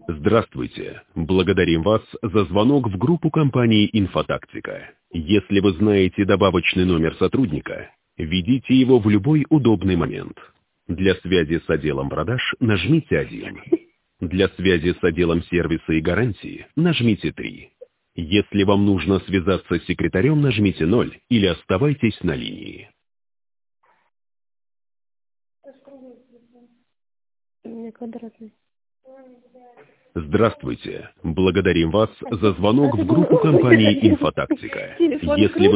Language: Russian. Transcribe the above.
Здравствуйте. Благодарим вас за звонок в группу компании «Инфотактика». Если вы знаете добавочный номер сотрудника, введите его в любой удобный момент. Для связи с отделом продаж нажмите 1. Для связи с отделом сервиса и гарантии нажмите 3. Если вам нужно связаться с секретарем, нажмите 0 или оставайтесь на линии. У меня квадратный. Здравствуйте. Благодарим вас за звонок в группу компании «Инфотактика». Если вы